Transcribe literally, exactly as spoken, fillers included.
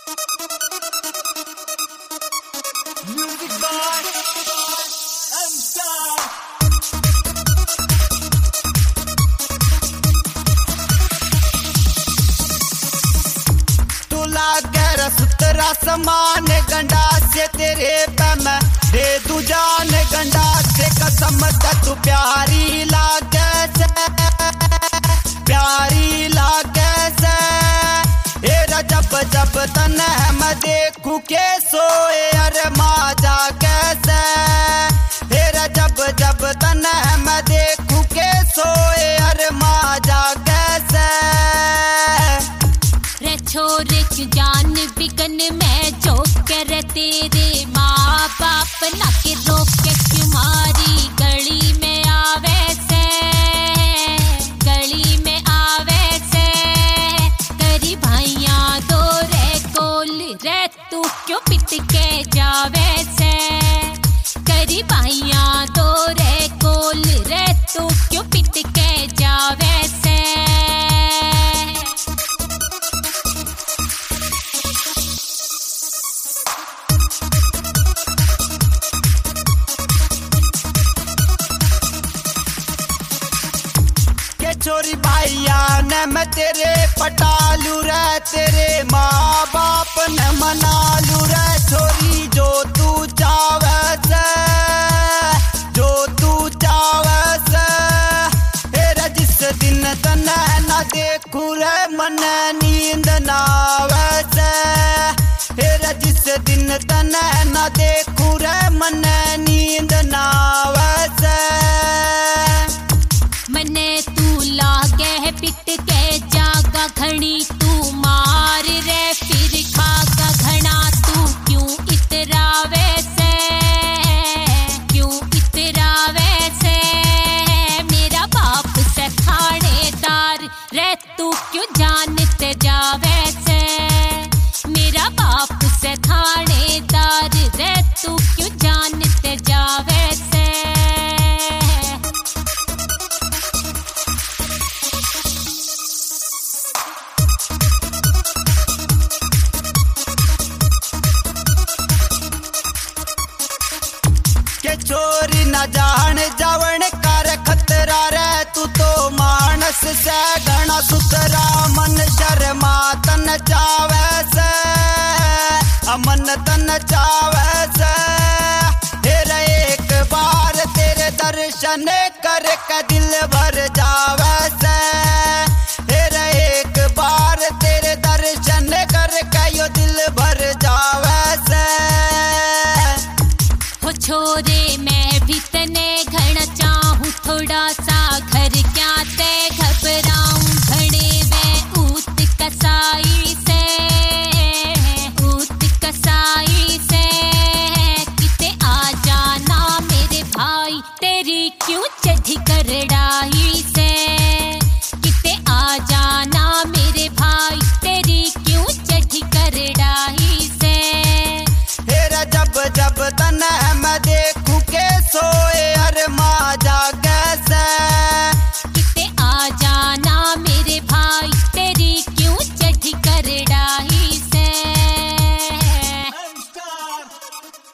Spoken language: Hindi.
Music by M-Star. तुला गैर सुतरा समान गंडा से तेरे पे मैं दे दू जान गंडा से कसम तू प्यारी लागे से प्यारी लागे से एरा जब जब तन है मैं देखूं के सोए अरे माजा कैसे एरा जब जब तन है मैं देखूं के सोए अरे माजा कैसे रे छोरे की जान बिकन में जो कर तेरे माँ बाप ना के रोके तुम्हारी गली में आवे से गली में आवे से करी भाइया दो रे कोल रे तू क्यों पिट के जावे से करी भाइया दो रे कोल रे तू क्यों पिट के जावे से छोरी भाइया ने मैं तेरे पटालू रे तेरे माँ बाप ने मनालू रे छोरी जो तू चावे से जो तू चावे से तेरा जिस दिन तने ना देखूं रे मन नींद ना आवे से तेरा जिस दिन तने ना देखूं रे मन नींद ना आवे से मने तू लागे है पिट के जागा घनी तू मार रे फिर खागा घना तू क्यों इतरावे से क्यों इतरावे से मेरा बाप से थानेदार रे तू क्यों जानते जावे से मेरा बाप से थानेदार रे तू क्यों जानते जावे से चोरी न जान जावण कर खतरा रे तू तो मानस से घना सुतरा मन शर्मा तन चावे से अमन तन चावे से तेरे एक बार तेरे दर्शन कर के दिल भर जावे से तेरे एक बार तेरे दर्शन कर के यो दिल भर जावे से छोरे मैं भी तने घण चाहूं थोड़ा सा घर क्या ते घबराऊं घड़े में ऊत कसाई से ऊत कसाई से किते आ जाना मेरे भाई तेरी क्यों चढ़ी कर डाई